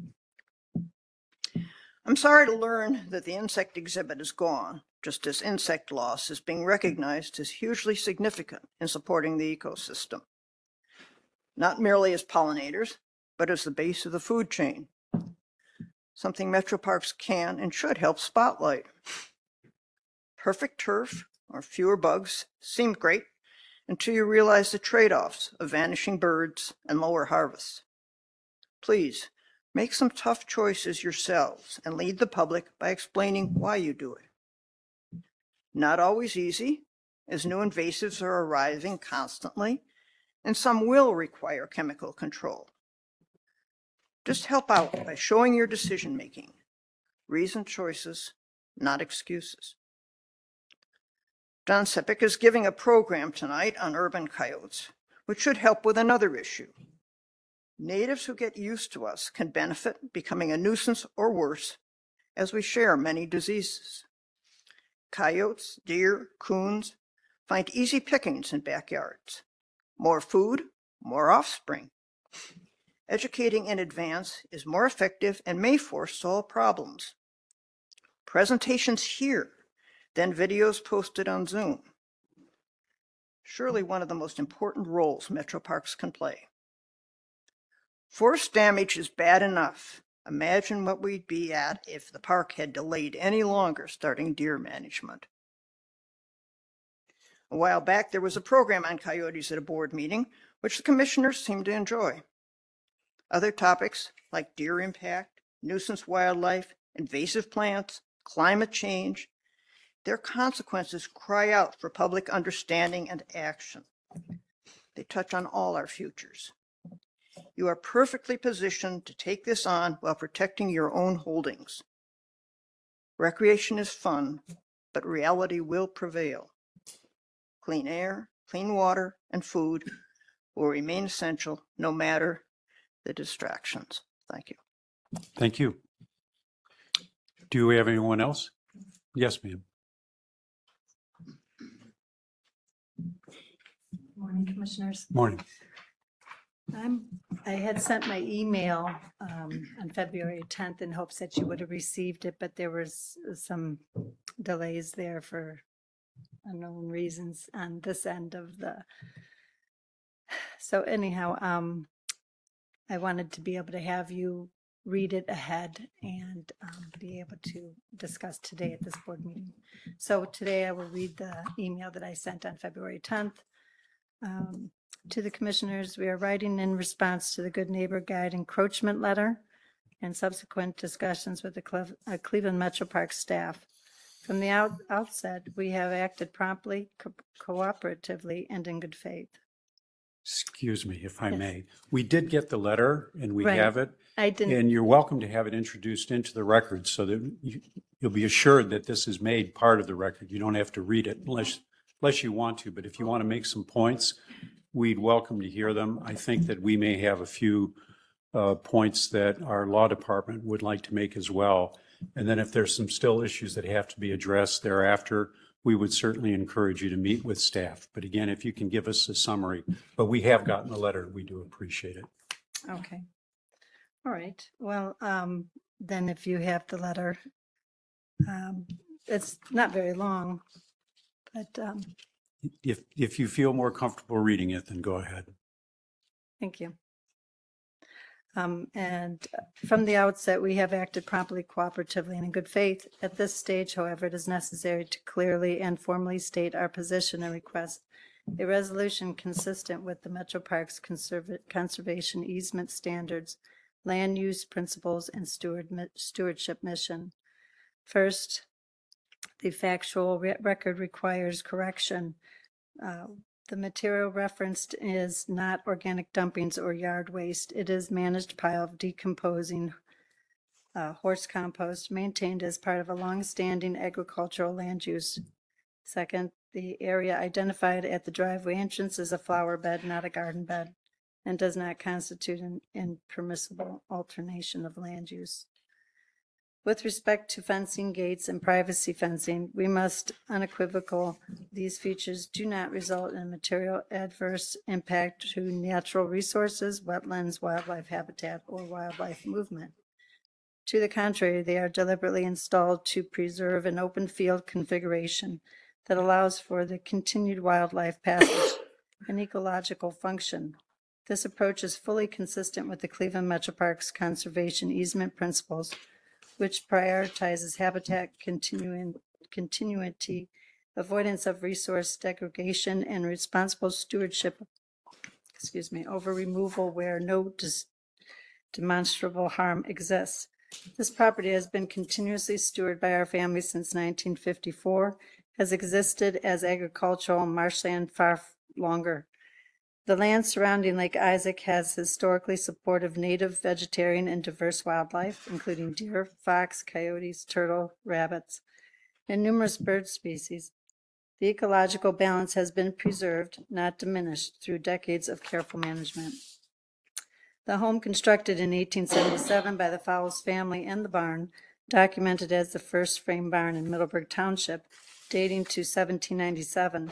I'm sorry to learn that the insect exhibit is gone, just as insect loss is being recognized as hugely significant in supporting the ecosystem. Not merely as pollinators, but as the base of the food chain. Something Metro Parks can and should help spotlight. Perfect turf or fewer bugs seemed great until you realize the trade-offs of vanishing birds and lower harvests. Please, make some tough choices yourselves and lead the public by explaining why you do it. Not always easy, as new invasives are arriving constantly, and some will require chemical control. Just help out by showing your decision-making. Reasoned choices, not excuses. Don Sepik is giving a program tonight on urban coyotes, which should help with another issue. Natives who get used to us can benefit, becoming a nuisance or worse, as we share many diseases. Coyotes, deer, coons find easy pickings in backyards. More food, more offspring. Educating in advance is more effective and may forestall problems. Presentations here, then videos posted on Zoom. Surely one of the most important roles Metro Parks can play. Forest damage is bad enough. Imagine what we'd be at if the park had delayed any longer starting deer management. A while back, there was a program on coyotes at a board meeting, which the commissioners seemed to enjoy. Other topics like deer impact, nuisance wildlife, invasive plants, climate change, their consequences cry out for public understanding and action. They touch on all our futures. You are perfectly positioned to take this on while protecting your own holdings. Recreation is fun, but reality will prevail. Clean air, clean water, and food will remain essential no matter the distractions. Thank you. Thank you. Do we have anyone else? Yes, ma'am. Morning, Commissioners. Morning. I'm, I had sent my email um, on February tenth in hopes that you would have received it, but there was some delays there for unknown reasons on this end of the. So anyhow, um, I wanted to be able to have you read it ahead and um, be able to discuss today at this board meeting. So today I will read the email that I sent on February tenth. Um, to the commissioners, we are writing in response to the Good Neighbor Guide encroachment letter and subsequent discussions with the Cleve- uh, Cleveland Metro Parks staff. From the out- outset, we have acted promptly, co- cooperatively, and in good faith. Excuse me, if I Yes. may. We did get the letter and we Right. have it. I didn't. And you're welcome to have it introduced into the record so that you, you'll be assured that this is made part of the record. You don't have to read it unless, unless you want to. But if you want to make some points, we'd welcome to hear them. I think that we may have a few uh, points that our law department would like to make as well. And then if there's some still issues that have to be addressed thereafter, we would certainly encourage you to meet with staff. But again, if you can give us a summary, but we have gotten the letter, we do appreciate it. Okay. All right. Well, um, then if you have the letter, um, it's not very long, but, um, If, if you feel more comfortable reading it, then go ahead. thank you. Um, and from the outset, we have acted promptly, cooperatively, and in good faith. At this stage, however, it is necessary to clearly and formally state our position and request a resolution consistent with the Metro Parks conserva- conservation easement standards, land use principles, and steward, stewardship mission. First, the factual re- record requires correction. Uh, The material referenced is not organic dumpings or yard waste. It is managed pile of decomposing uh, horse compost maintained as part of a long-standing agricultural land use. Second, the area identified at the driveway entrance is a flower bed, not a garden bed, and does not constitute an impermissible alternation of land use. With respect to fencing, gates, and privacy fencing, we must unequivocal these features do not result in material adverse impact to natural resources, wetlands, wildlife habitat, or wildlife movement. To the contrary, they are deliberately installed to preserve an open field configuration that allows for the continued wildlife passage and ecological function. This approach is fully consistent with the Cleveland Metro Parks conservation easement principles, which prioritizes habitat continuing, continuity, avoidance of resource degradation, and responsible stewardship, excuse me, over removal where no dis- demonstrable harm exists. This property has been continuously stewarded by our family since nineteen fifty-four, has existed as agricultural marshland far longer. The land surrounding Lake Isaac has historically supportive native, vegetarian, and diverse wildlife, including deer, fox, coyotes, turtle, rabbits, and numerous bird species. The ecological balance has been preserved, not diminished, through decades of careful management. The home constructed in eighteen seventy-seven by the Fowles family and the barn, documented as the first frame barn in Middleburg Township, dating to seventeen ninety-seven,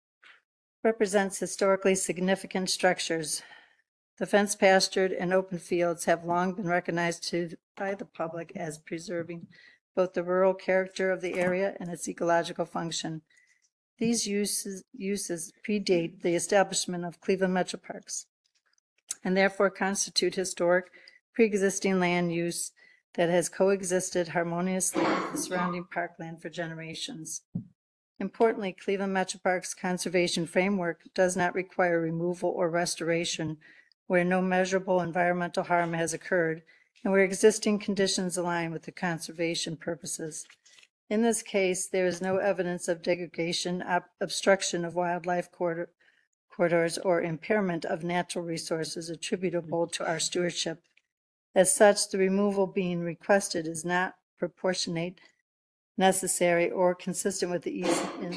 represents historically significant structures. The fenced, pastured, and open fields have long been recognized to, by the public as preserving both the rural character of the area and its ecological function. These uses, uses predate the establishment of Cleveland Metro Parks and therefore constitute historic pre-existing land use that has coexisted harmoniously with the surrounding parkland for generations. Importantly, Cleveland Metro Parks conservation framework does not require removal or restoration where no measurable environmental harm has occurred and where existing conditions align with the conservation purposes. In this case, there is no evidence of degradation, ob- obstruction of wildlife corridor, corridors, or impairment of natural resources attributable to our stewardship. As such, the removal being requested is not proportionate, necessary, or consistent with the easement,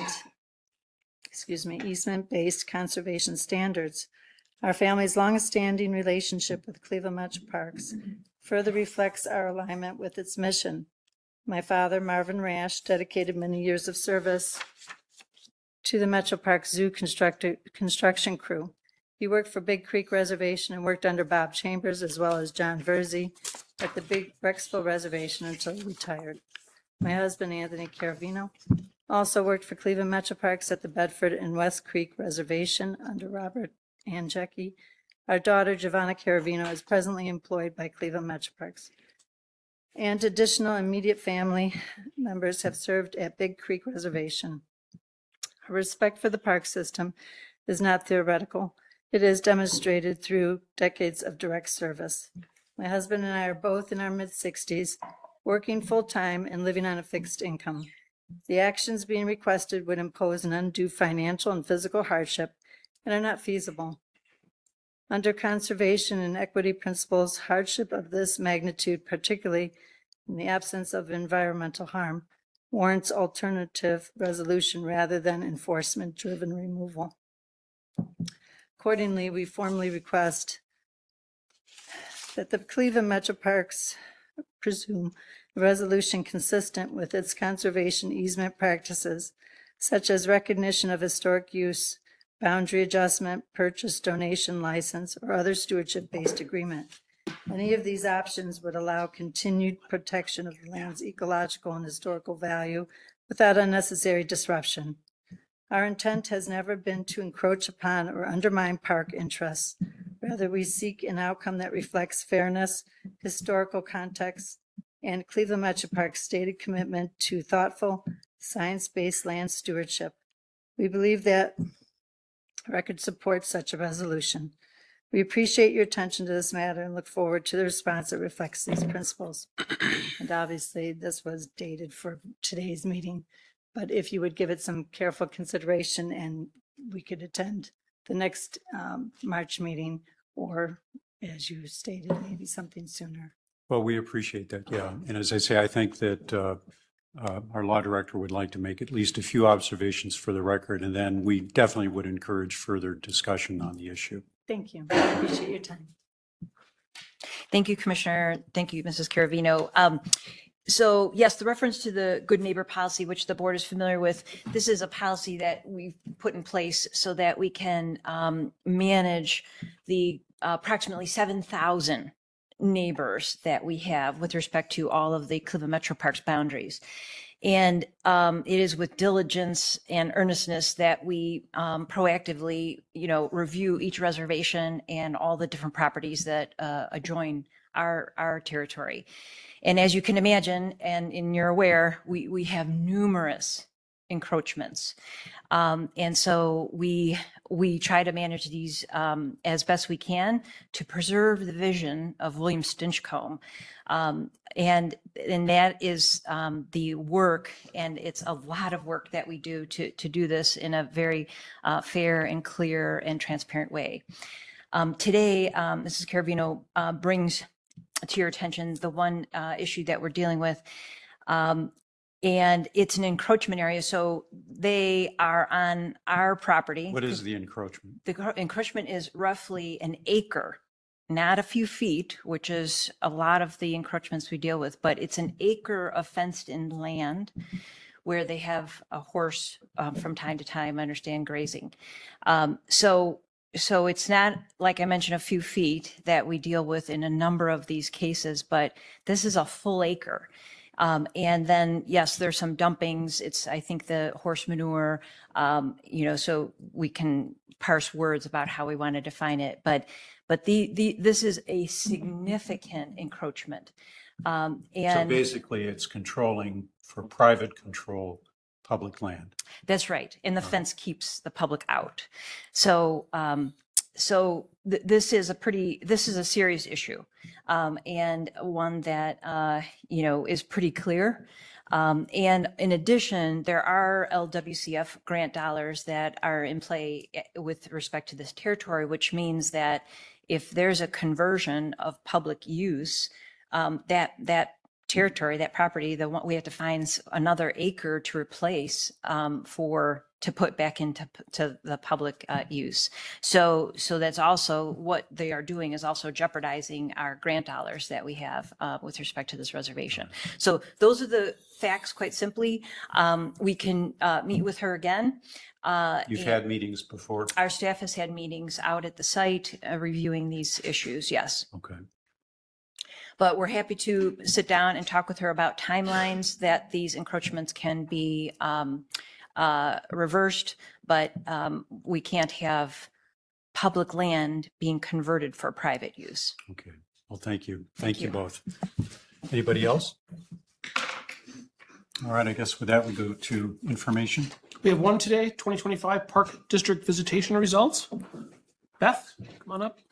excuse me, easement-based conservation standards. Our family's longest-standing relationship with Cleveland Metro Parks further reflects our alignment with its mission. My father, Marvin Rash, dedicated many years of service to the Metro Parks Zoo constructor, construction crew. He worked for Big Creek Reservation and worked under Bob Chambers as well as John Versey at the Big Brecksville Reservation until he retired. My husband, Anthony Caravino, also worked for Cleveland Metro Parks at the Bedford and West Creek Reservation under Robert Anjecki. Our daughter, Giovanna Caravino, is presently employed by Cleveland Metro Parks. And additional immediate family members have served at Big Creek Reservation. Our respect for the park system is not theoretical. It is demonstrated through decades of direct service. My husband and I are both in our mid-sixties, working full-time and living on a fixed income. The actions being requested would impose an undue financial and physical hardship and are not feasible. Under conservation and equity principles, hardship of this magnitude, particularly in the absence of environmental harm, warrants alternative resolution rather than enforcement-driven removal. Accordingly, we formally request that the Cleveland Metro Parks presume a resolution consistent with its conservation easement practices, such as recognition of historic use, boundary adjustment, purchase, donation, license, or other stewardship-based agreement. Any of these options would allow continued protection of the land's ecological and historical value without unnecessary disruption. Our intent has never been to encroach upon or undermine park interests. Rather, we seek an outcome that reflects fairness, historical context, and Cleveland Metro Park's stated commitment to thoughtful, science-based land stewardship. We believe that record supports such a resolution. We appreciate your attention to this matter and look forward to the response that reflects these principles. And obviously, this was dated for today's meeting, but if you would give it some careful consideration and we could attend the next um, March meeting, or as you stated, maybe something sooner. Well, we appreciate that, yeah. And as I say, I think that uh, uh, our law director would like to make at least a few observations for the record, and then we definitely would encourage further discussion on the issue. Thank you. I appreciate your time. Thank you, Commissioner. Thank you, Missus Caravino. Um, So yes, the reference to the good neighbor policy, which the board is familiar with, this is a policy that we've put in place so that we can um, manage the uh, approximately seven thousand neighbors that we have with respect to all of the Cleveland Metro Parks boundaries. And um, it is with diligence and earnestness that we um, proactively, you know, review each reservation and all the different properties that uh, adjoin our, our territory. And as you can imagine, and, and you're aware, we, we have numerous encroachments. Um, and so we, we try to manage these um, as best we can to preserve the vision of William Stinchcomb. Um, and, and that is um, the work, and it's a lot of work that we do to, to do this in a very uh, fair and clear and transparent way. Um, today, um, Missus Caravino uh, brings to your attention the one uh, issue that we're dealing with. Um, and it's an encroachment area. So they are on our property. What is the encroachment? The encroachment is roughly an acre, not a few feet, which is a lot of the encroachments we deal with, but it's an acre of fenced in land where they have a horse um, from time to time, I understand, grazing. Um, so So it's not, like I mentioned, a few feet that we deal with in a number of these cases, but this is a full acre. Um, and then, yes, there's some dumpings. It's, I think, the horse manure, um, you know, so we can parse words about how we want to define it. But, but the, the, this is a significant encroachment. Um, So and basically, it's controlling for private control public land. That's right. And the fence keeps the public out. So, um, so th- this is a pretty, this is a serious issue, um, and one that, uh, you know, is pretty clear. Um, and in addition, there are L W C F grant dollars that are in play with respect to this territory, which means that if there's a conversion of public use, um, that, that territory, that property, the one we have to find another acre to replace um, for to put back into to the public uh, use. So, so that's also what they are doing is also jeopardizing our grant dollars that we have uh, with respect to this reservation. So those are the facts, quite simply. Um, we can uh, meet with her again. Uh, You've and had meetings before? Our staff has had meetings out at the site uh, reviewing these issues. Yes. Okay. But we're happy to sit down and talk with her about timelines that these encroachments can be um, uh, reversed, but um, we can't have public land being converted for private use. Okay. Well, thank you. Thank Thank you you. both. Anybody else? All right, I guess with that, we go to information. We have one today, twenty twenty-five Park District visitation results. Beth, come on up.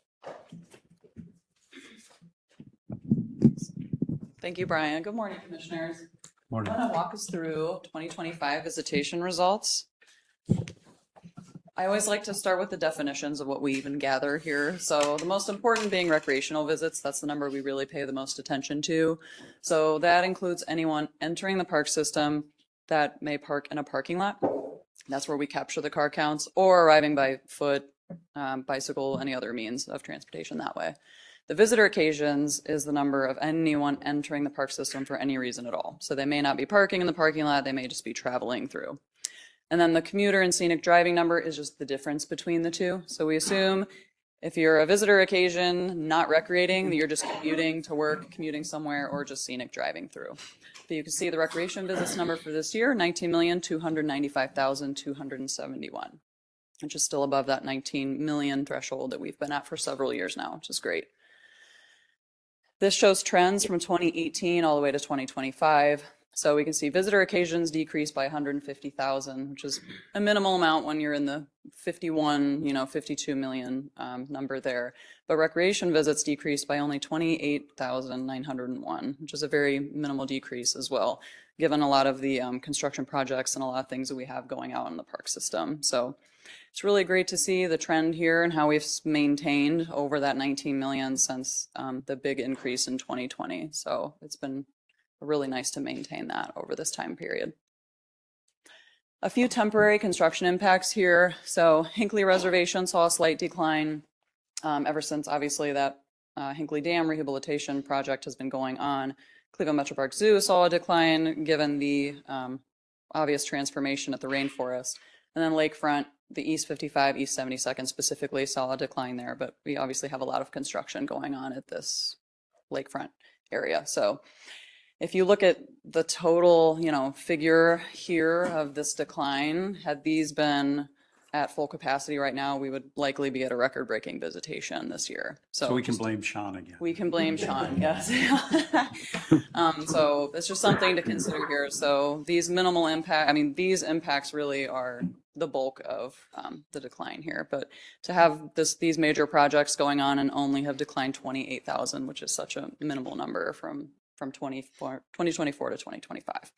Thank you, Brian. Good morning, Commissioners. Morning. I'm going to walk us through twenty twenty-five visitation results. I always like to start with the definitions of what we even gather here. So the most important being recreational visits. That's the number we really pay the most attention to. So that includes anyone entering the park system that may park in a parking lot. That's where we capture the car counts, or arriving by foot, um, bicycle, any other means of transportation that way. The visitor occasions is the number of anyone entering the park system for any reason at all. So they may not be parking in the parking lot, they may just be traveling through. And then the commuter and scenic driving number is just the difference between the two. So we assume if you're a visitor occasion, not recreating, you're just commuting to work, commuting somewhere, or just scenic driving through. But you can see the recreation visits number for this year, nineteen million, two hundred ninety-five thousand, two hundred seventy-one, which is still above that nineteen million threshold that we've been at for several years now, which is great. This shows trends from twenty eighteen all the way to twenty twenty-five. So we can see visitor occasions decreased by one hundred fifty thousand, which is a minimal amount when you're in the fifty-one, you know, fifty-two million um, number there. But recreation visits decreased by only twenty-eight thousand nine hundred one, which is a very minimal decrease as well, given a lot of the um, construction projects and a lot of things that we have going out in the park system. So it's really great to see the trend here and how we've maintained over that nineteen million since um, the big increase in twenty twenty. So it's been really nice to maintain that over this time period. A few temporary construction impacts here. So Hinckley Reservation saw a slight decline um, ever since obviously that uh, Hinckley Dam rehabilitation project has been going on. Cleveland Metro Park Zoo saw a decline given the um, obvious transformation at the rainforest. And then Lakefront, the East fifty-five, East seventy-second specifically saw a decline there, but we obviously have a lot of construction going on at this lakefront area. So if you look at the total, you know, figure here of this decline, had these been at full capacity right now, we would likely be at a record-breaking visitation this year. So, So we can blame Sean again. we can blame Sean, yes. um, so it's just something to consider here. So these minimal impact, I mean, these impacts really are the bulk of um, the decline here. But to have this these major projects going on and only have declined twenty-eight thousand, which is such a minimal number from from twenty twenty-four to twenty twenty-five.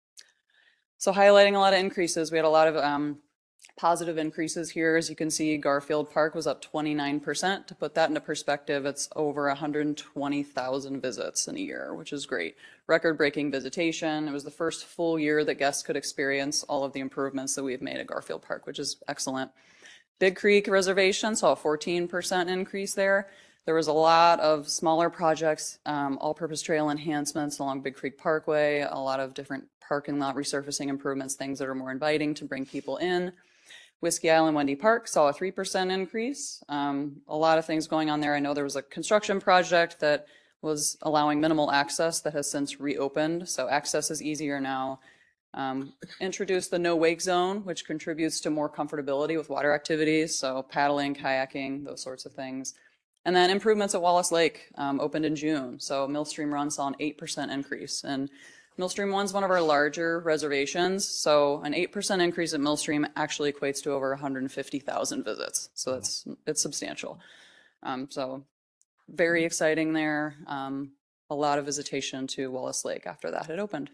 So highlighting a lot of increases, we had a lot of um, positive increases here. As you can see, Garfield Park was up twenty-nine percent. To put that into perspective, it's over one hundred twenty thousand visits in a year, which is great. Record-breaking visitation. It was the first full year that guests could experience all of the improvements that we've made at Garfield Park, which is excellent. Big Creek Reservation saw a fourteen percent increase there. There was a lot of smaller projects, um, all-purpose trail enhancements along Big Creek Parkway, a lot of different parking lot resurfacing improvements, things that are more inviting to bring people in. Whiskey Island Wendy Park saw a three percent increase. Um, a lot of things going on there. I know there was a construction project that was allowing minimal access that has since reopened, so access is easier now. Um, introduced the no wake zone, which contributes to more comfortability with water activities, so paddling, kayaking, those sorts of things. And then improvements at Wallace Lake um, opened in June. So Millstream Run saw an eight percent increase. And Millstream One's one of our larger reservations. So an eight percent increase at Millstream actually equates to over one hundred fifty thousand visits. So that's it's substantial. Um, so very exciting there. Um, a lot of visitation to Wallace Lake after that had opened.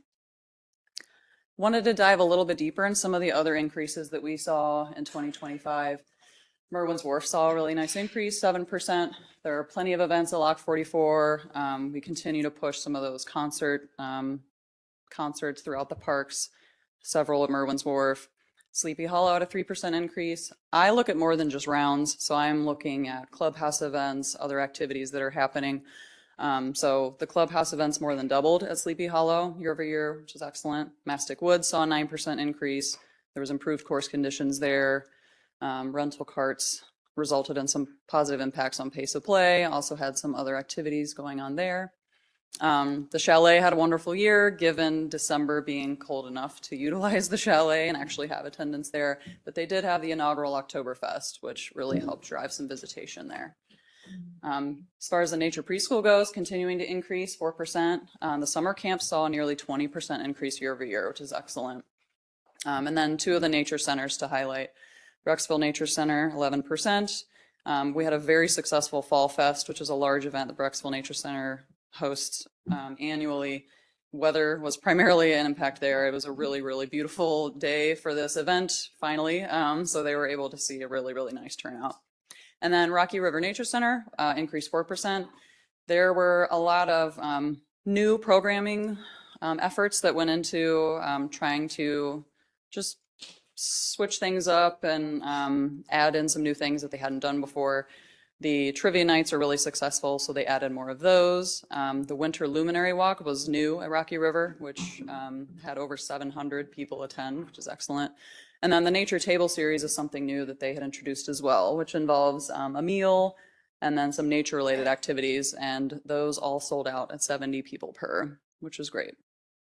Wanted to dive a little bit deeper in some of the other increases that we saw in twenty twenty-five. Merwin's Wharf saw a really nice increase, seven percent. There are plenty of events at Lock forty-four. Um, we continue to push some of those concert um, concerts throughout the parks, several at Merwin's Wharf. Sleepy Hollow had a three percent increase. I look at more than just rounds, so I'm looking at clubhouse events, other activities that are happening. Um, so the clubhouse events more than doubled at Sleepy Hollow year over year, which is excellent. Mastic Woods saw a nine percent increase. There was improved course conditions there. Um, rental carts resulted in some positive impacts on pace of play, also had some other activities going on there. Um, the chalet had a wonderful year, given December being cold enough to utilize the chalet and actually have attendance there. But they did have the inaugural Oktoberfest, which really helped drive some visitation there. Um, as far as the nature preschool goes, continuing to increase four percent. Um, the summer camp saw a nearly twenty percent increase year over year, which is excellent. Um, and then two of the nature centers to highlight. Brecksville Nature Center, eleven percent. Um, we had a very successful Fall Fest, which is a large event the Brecksville Nature Center hosts um, annually. Weather was primarily an impact there. It was a really, really beautiful day for this event, finally. Um, so they were able to see a really, really nice turnout. And then Rocky River Nature Center uh, increased four percent. There were a lot of um, new programming um, efforts that went into um, trying to just switch things up and um, add in some new things that they hadn't done before. The trivia nights are really successful, so they added more of those. Um, the Winter Luminary Walk was new at Rocky River, which um, had over seven hundred people attend, which is excellent. And then the Nature Table Series is something new that they had introduced as well, which involves um, a meal and then some nature-related activities, and those all sold out at seventy people per, which was great.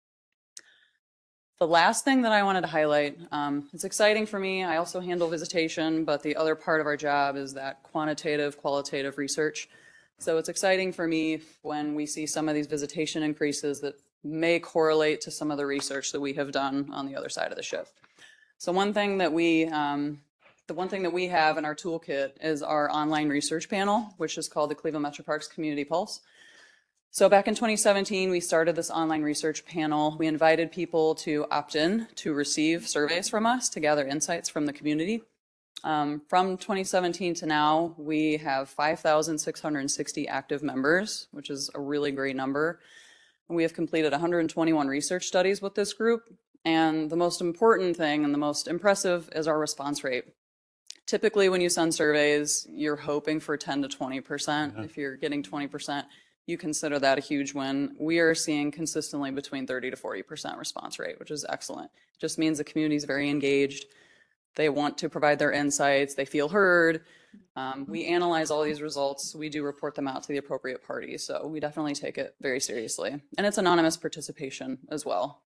The last thing that I wanted to highlight, um, it's exciting for me. I also handle visitation, but the other part of our job is that quantitative, qualitative research. So it's exciting for me when we see some of these visitation increases that may correlate to some of the research that we have done on the other side of the ship. So one thing that we, um, the one thing that we have in our toolkit is our online research panel, which is called the Cleveland Metro Parks Community Pulse. So back in twenty seventeen, we started this online research panel. We invited people to opt in to receive surveys from us to gather insights from the community. Um, from twenty seventeen to now, we have five thousand six hundred sixty active members, which is a really great number. We have completed one hundred twenty-one research studies with this group. And the most important thing and the most impressive is our response rate. Typically, when you send surveys, you're hoping for ten to twenty percent. Mm-hmm. If you're getting twenty percent, you consider that a huge win. We are seeing consistently between thirty to forty percent response rate, which is excellent. It just means the community is very engaged. They want to provide their insights. They feel heard. Um, we analyze all these results. We do report them out to the appropriate parties. So we definitely take it very seriously. And it's anonymous participation as well.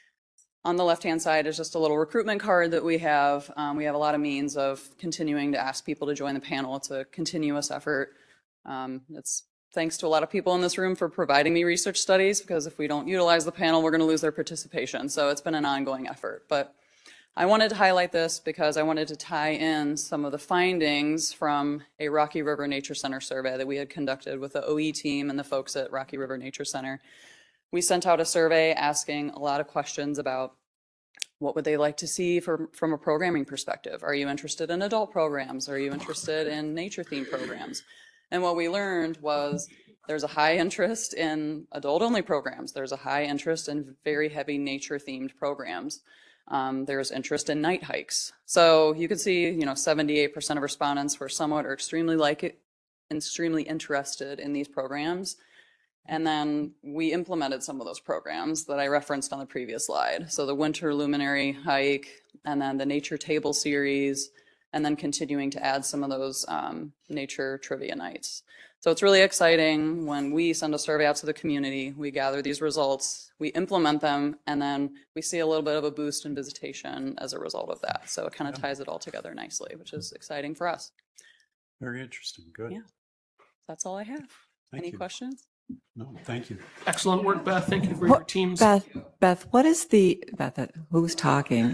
On the left-hand side is just a little recruitment card that we have. Um, we have a lot of means of continuing to ask people to join the panel. It's a continuous effort. Um, it's Thanks to a lot of people in this room for providing me research studies, because if we don't utilize the panel, we're going to lose their participation. So it's been an ongoing effort. But I wanted to highlight this because I wanted to tie in some of the findings from a Rocky River Nature Center survey that we had conducted with the O E team and the folks at Rocky River Nature Center. We sent out a survey asking a lot of questions about what would they like to see for, from a programming perspective. Are you interested in adult programs? Are you interested in nature-themed programs? And what we learned was there's a high interest in adult-only programs. There's a high interest in very heavy nature-themed programs. Um, there's interest in night hikes. So you can see, you know, seventy-eight percent of respondents were somewhat or extremely like it, extremely interested in these programs. And then we implemented some of those programs that I referenced on the previous slide. So the Winter Luminary Hike, and then the Nature Table Series, and then continuing to add some of those um, nature trivia nights. So it's really exciting when we send a survey out to the community, we gather these results, we implement them, and then we see a little bit of a boost in visitation as a result of that. So it kind of ties it all together nicely, which is exciting for us. Very interesting. Good. Yeah, that's all I have. Thank Any you. questions? No, thank you. Excellent work, Beth. Thank you for your What- teams. Beth, Beth, what is the, Beth, uh, who's talking?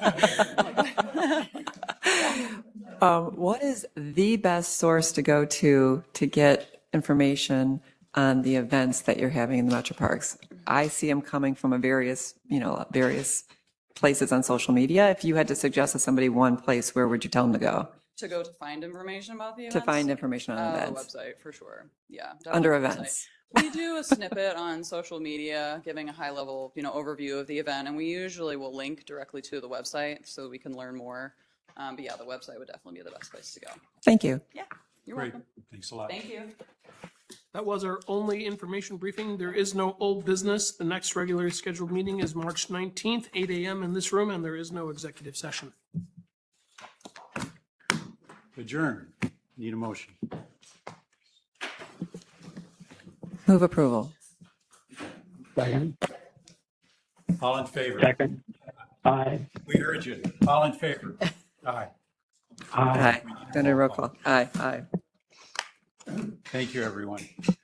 Um, what is the best source to go to to get information on the events that you're having in the Metro Parks? I see them coming from a various, you know, various places on social media. If you had to suggest to somebody one place, where would you tell them to go? To go to find information about the events? To find information on Uh, events. The website, for sure. Yeah. Under definitely the website. events. We do a snippet on social media, giving a high level, you know, overview of the event, and we usually will link directly to the website so we can learn more. Um, but yeah, the website would definitely be the best place to go. Thank you. Yeah, you're Great. welcome. Thanks a lot. Thank you. That was our only information briefing. There is no old business. The next regularly scheduled meeting is March nineteenth, eight a m in this room, and there is no executive session. Adjourn. Need a motion. Move approval. Second. All in favor? Second. Aye. We heard you. All in favor? Aye. Aye. Aye. Gonna roll call. Aye, aye. Thank you, everyone.